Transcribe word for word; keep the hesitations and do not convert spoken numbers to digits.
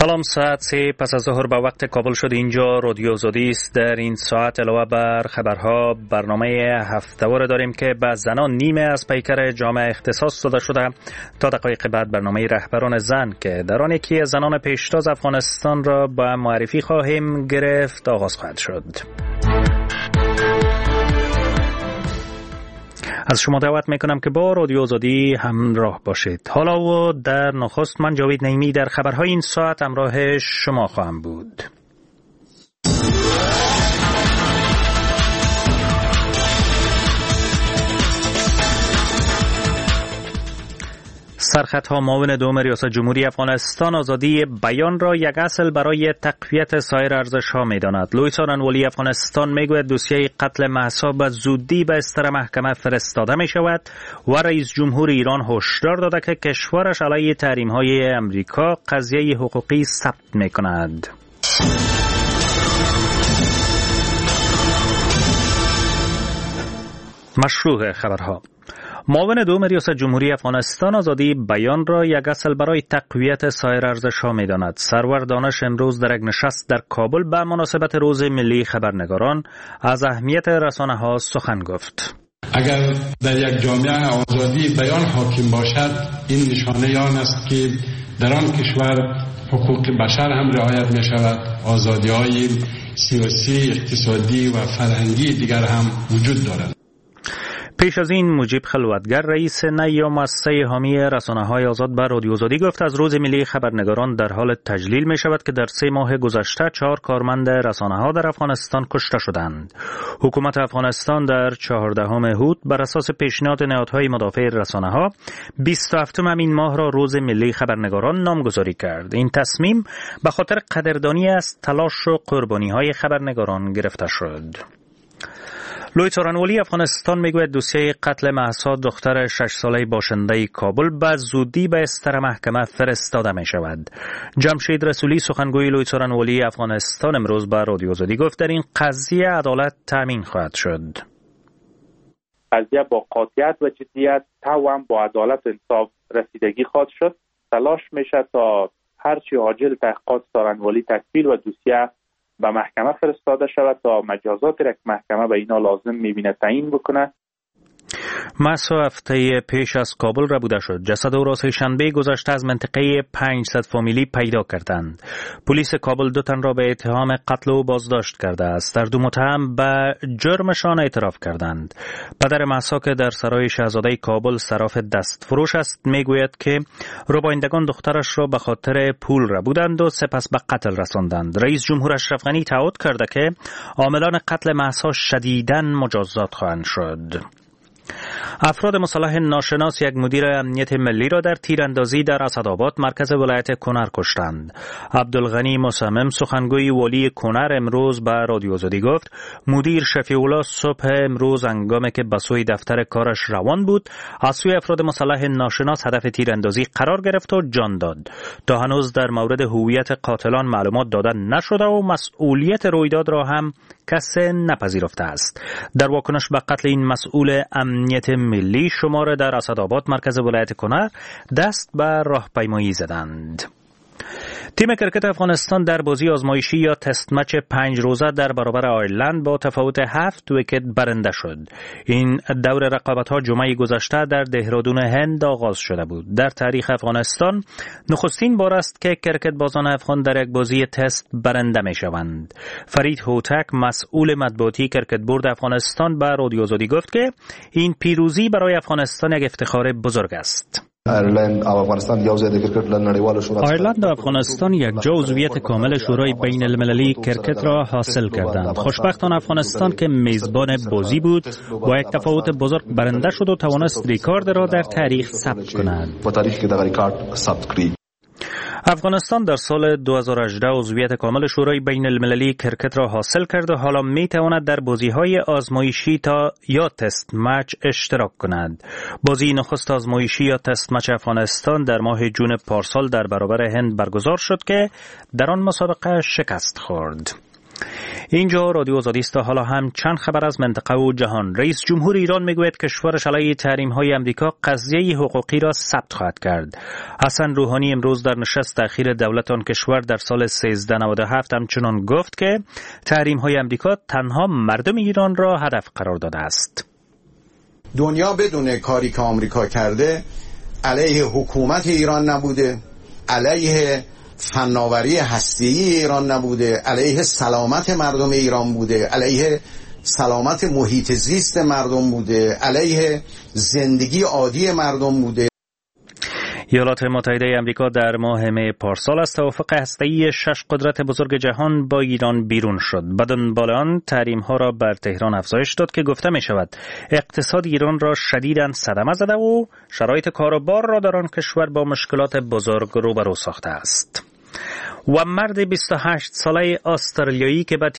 سلام، ساعت سه پس از ظهر به وقت کابل شد. اینجا رادیو آزادی است. در این ساعت علاوه بر خبرها برنامه هفته‌وار داریم که به زنان نیمه از پیکر جامعه اختصاص داده شده. تا دقایق بعد برنامه رهبران زن که در آن یکی از زنان پیشتاز افغانستان را به معرفی خواهیم گرفت آغاز خواهد شد. از شما دعوت میکنم که با رادیو آزادی همراه باشید. حالا و در نخست من جاوید نعیمی در خبرهای این ساعت همراه شما خواهم بود. سرخطها معاون دوم ریاست جمهوری افغانستان آزادی بیان را یک اصل برای تقویت سایر ارزش‌ها می‌داند. لوی څارنوالی افغانستان میگوید دوسیه قتل مهسا به زودی به استر محکمه فرستاده می‌شود و رئیس جمهور ایران هشدار داده که کشورش علیه تحریم‌های امریکا قضیه حقوقی ثبت می‌کند. مشروع خبرها. معاون دوم ریاست جمهوری افغانستان آزادی بیان را یک اصل برای تقویت سایر ارزش‌ها می‌داند. سرور دانش امروز در یک نشست در کابل به مناسبت روز ملی خبرنگاران از اهمیت رسانه‌ها سخن گفت. اگر در یک جامعه آزادی بیان حاکم باشد، این نشانه آن است که در آن کشور حقوق بشر هم رعایت می‌شود، آزادی‌های سیاسی، اقتصادی و فرهنگی دیگر هم وجود دارد. پیش از این مجیب خلوتگر رئیس نیا مؤسسه حامی رسانه‌های آزاد به رادیو آزادی گفت از روز ملی خبرنگاران در حال تجلیل می شود که در سه ماه گذشته چهار کارمند رسانه‌ها در افغانستان کشته شدند. حکومت افغانستان در چهاردهم هوت بر اساس پیشنهاد نهادهای مدافع رسانه‌ها بیست و هفتم همین ماه را روز ملی خبرنگاران نامگذاری کرد. این تصمیم به خاطر قدردانی از تلاش و قربانی‌های خبرنگاران گرفته شد. لوی څارنوالی افغانستان میگوید دوسیه قتل مهسا دختر شش ساله باشنده کابل به زودی به استر محکمه فرستاده می شود. جمشید رسولی سخنگوی لوی څارنوالی افغانستان امروز به رادیو آزادی گفت در این قضیه عدالت تامین خواهد شد. قضیه با قاطعیت و جدیت توام با عدالت و انصاف رسیدگی خواهد شد. تلاش میشه تا هرچی عاجل تحقیقات څارنوالی تکمیل و دوسیه به محکمه فرستاده شود تا مجازات را که محکمه به اینا لازم میبینه تعیین بکنه. مهسا هفته پیش از کابل ربوده شد. جسد او را سه‌شنبه گذشته از منطقه پنجصد فامیلی پیدا کردند. پلیس کابل دو تن را به اتهام قتل او بازداشت کرده است. هر دو متهم به جرمشان اعتراف کردند. پدر مهسا که در سرای شاهزاده کابل صراف دستفروش است میگوید که ربایندگان دخترش را به خاطر پول ربودند و سپس به قتل رساندند. رئیس جمهور اشرف غنی تعهد کرده که عاملان قتل مهسا شدیداً مجازات خواهند شد. افراد مسلح ناشناس یک مدیر امنیت ملی را در تیراندازی در اسدآباد مرکز ولایت کنر کشتند. عبدالغنی مصمم سخنگوی والی کنر امروز به رادیو آزادی گفت مدیر شفیع الله صبح امروز هنگامی که به سوی دفتر کارش روان بود از سوی افراد مسلح ناشناس هدف تیراندازی قرار گرفت و جان داد. تا هنوز در مورد هویت قاتلان معلومات داده نشده و مسئولیت رویداد را هم کسی نپذیرفته است. در واکنش به قتل این مسئول امنیت ملی شماره در اسدآباد مرکز ولایت کنر دست به راهپیمایی زدند. تیم کرکت افغانستان در بازی آزمایشی یا تست مچ پنج روزه در برابر آیرلند با تفاوت هفت ویکت برنده شد. این دور رقابت‌ها جمعه گذشته در دهرادون هند آغاز شده بود. در تاریخ افغانستان نخستین بار است که کرکت بازان افغان در یک بازی تست برنده می‌شوند. فرید هوتک مسئول مطبوعاتی کرکت بورد افغانستان به رادیو آزادی گفت که این پیروزی برای افغانستان یک افتخار بزرگ است. آیرلند و افغانستان یوځای د کرکټ له نړیوالو شورا آیرلند و افغانستان یک جا عضویت کامل شورای بین المللی کرکت را حاصل کردند. خوشبختانه افغانستان که میزبان بازی بود با یک تفاوت بزرگ برنده شد و توانست ریکارد را در تاریخ ثبت کند. په تاریخ کې د ریکارد ثبت کړي. افغانستان در سال دو هزار و هجده عضویت کامل شورای بین المللی کرکت را حاصل کرد و حالا می تواند در بازی‌های آزمایشی تا یا تست مچ اشتراک کند. بازی نخست آزمایشی یا تست مچ افغانستان در ماه جون پارسال در برابر هند برگزار شد که در آن مسابقه شکست خورد. اینجا رادیو آزادی است. حالا هم چند خبر از منطقه و جهان. رئیس جمهور ایران میگوید کشورش علیه تحریم‌های آمریکا قضیه حقوقی را ثبت خواهد کرد. حسن روحانی امروز در نشست اخیر دولت آن کشور در سال سیزده نود و هفت همچنان گفت که تحریم‌های آمریکا تنها مردم ایران را هدف قرار داده است. دنیا بدون کاری که آمریکا کرده علیه حکومت ایران نبوده، علیه فناوری هسته‌ای ایران نبوده، علیه سلامت مردم ایران بوده، علیه سلامت محیط زیست مردم بوده، علیه زندگی عادی مردم بوده. ایالات متحده آمریکا در ماه می پارسال از توافق هسته‌ای شش قدرت بزرگ جهان با ایران بیرون شد. به دنبال آن تحریم‌ها را بر تهران افزایش داد که گفته می شود اقتصاد ایران را شدیداً صدمه زده و شرایط کار و بار را در آن کشور با مشکلات بزرگ روبرو ساخته است. و مرد بیست و هشت ساله استرالیایی که به